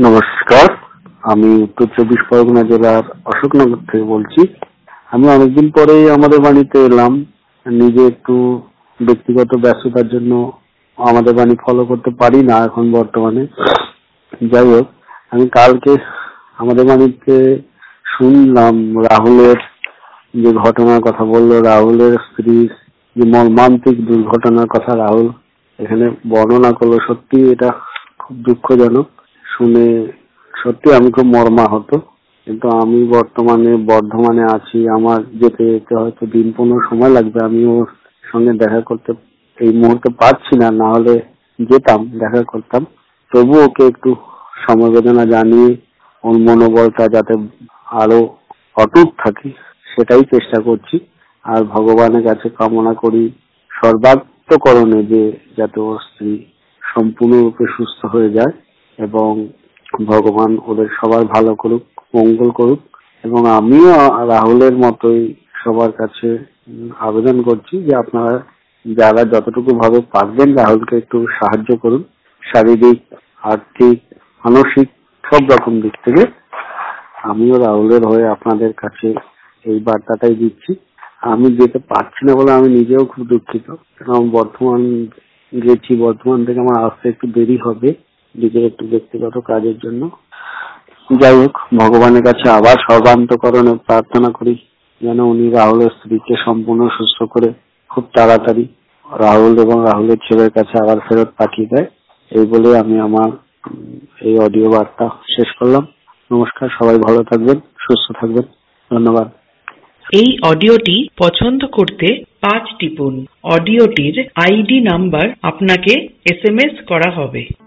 নমস্কার, আমি উত্তর 24 পরগনা জেলার অশোকনগর থেকে বলছি। আমি অনেকদিন পরেই আমাদের বাড়িতে এলাম। নিজে একটু ব্যক্তিগত ব্যস্ততার জন্য আমাদের বাড়ি ফলো করতে পারি না এখন বর্তমানে। যাই হোক, আমি কালকে আমাদের বাড়িতে শুনলাম রাহুলের যে ঘটনার কথা বললো, রাহুলের স্ত্রীর যে মর্মান্তিক দুর্ঘটনার কথা রাহুল এখানে বর্ণনা করলো। সত্যি এটা খুব দুঃখজনক শুনে, সত্যি আমি খুব মর্মাহত। কিন্তু আমি বর্তমানে বর্ধমানে আছি, আমার যেতে যেতে হয়তো দিন 15 সময় লাগবে। আমি ওর সঙ্গে দেখা করতে এই মুহূর্তে পারছি না, না হলে যেতাম, দেখা করতাম। তবু ওকে একটু সমবেদনা জানিয়ে ওর মনোবলটা যাতে আরো অটুট থাকে সেটাই চেষ্টা করছি। আর ভগবানের কাছে কামনা করি সর্বাত্মকরণে যে যাতে ওর স্ত্রী সম্পূর্ণরূপে সুস্থ হয়ে যায় এবং ভগবান ওদের সবার ভালো করুক, মঙ্গল করুক। এবং আমিও রাহুলের মতোই সবার কাছে আবেদন করছি যে আপনারা যারা যতটুকু ভাবে পারবেন রাহুলকে একটু সাহায্য করুন, শারীরিক, আর্থিক, মানসিক সব রকম দিক থেকে। আমিও রাহুলের হয়ে আপনাদের কাছে এই বার্তাটাই দিচ্ছি। আমি যেতে পারছি না বলে আমি নিজেও খুব দুঃখিত, কারণ বর্ধমান গেছি, বর্ধমান থেকে আমার আসতে একটু দেরি হবে নিজের একটু ব্যক্তিগত কাজের জন্য। যাই হোক, ভগবানের কাছে আবার সর্বান্তকরণে প্রার্থনা করি যেন উনি রাহুলের স্ত্রীকে সম্পূর্ণ সুস্থ করে খুব তাড়াতাড়ি রাহুল এবং রাহুলের ছেলের কাছে আবার ফেরত পাঠিয়ে দেয়। এই বলে আমি আমার এই অডিও বার্তা শেষ করলাম। নমস্কার, সবাই ভালো থাকবেন, সুস্থ থাকবেন। ধন্যবাদ। এই অডিওটি পছন্দ করতে 5 টিপুন। অডিওটির আইডি নাম্বার আপনাকে SMS করা হবে।